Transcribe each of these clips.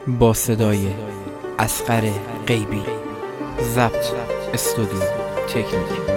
با صدای اصغر غیبی، ضبط استودیو تکنیک.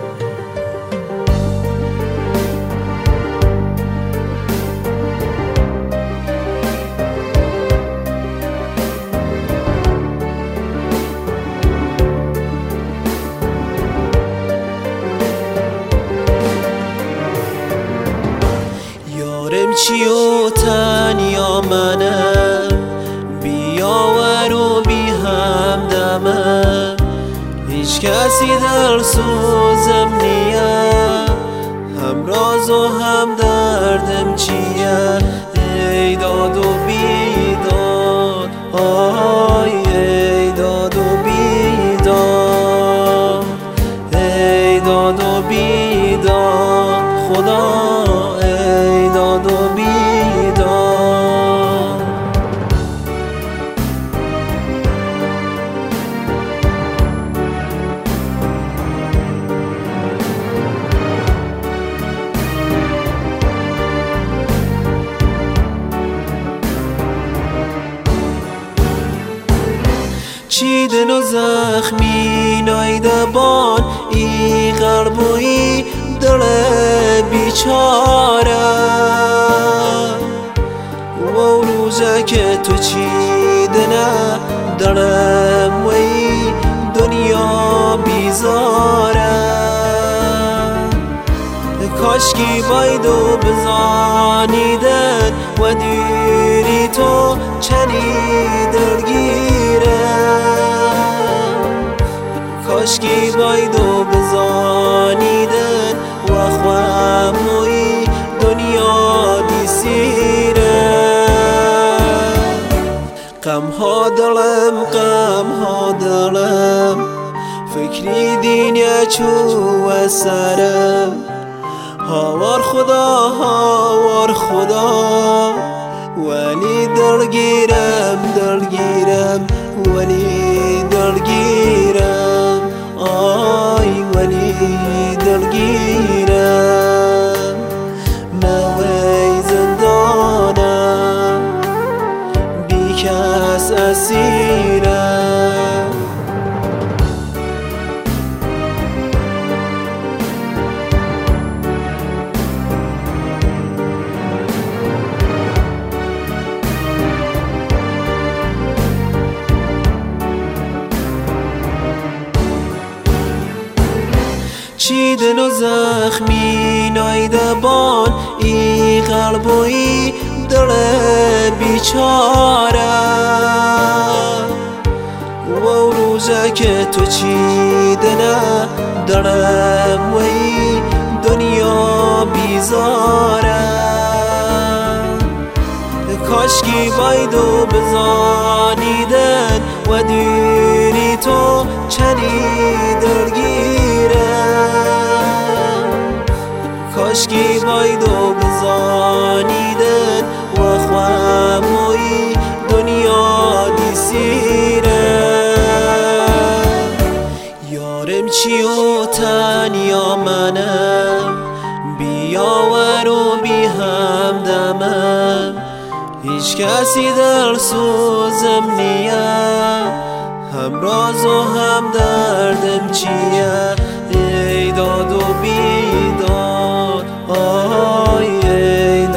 یارم چی و تنیا منم، بیاور و بی همدمم، هیچ کسی در سوزم نیه، هم راز و هم دردم چیه. ای داد و بیداد، آی ای داد و بیداد، ای داد و بیداد خدا، ای داد و بیداد. چیدن و زخمی نایدبان، ای قلب و ای دل بیچاره، و روزه که تو چیدنه دلم و ای دنیا بیزاره. کاشکی باید و بزانیدن و دیری تو چنی دلگیره، کاشکی باید و بزانیدن و خواهموی دنیا بیسیره. غم ها دلم فکری دینیا چو و سرم، هاوار خدا ولی دلگیرم ولی دلگیرم، آی ولی دلگیرم. نوی زندانم، بی کس اسیرم. چیدن و زخمی نایدبان، ای قلب و ای دل بیچاره، و روزه که تو چیدنه دلم و ای دنیا بیزاره. کاشکی باید و بزانیدن و دیری تو چنی دلگیره، کاشکی باید و بزانیدن و خواهموی دنیا دیسیره. یارم چی و تنیا منم، بیاور و بی همدمم، هیچ کسی در سوزم نیه، هم راز و هم دردم چیه. ای داد و بیداد، آی ای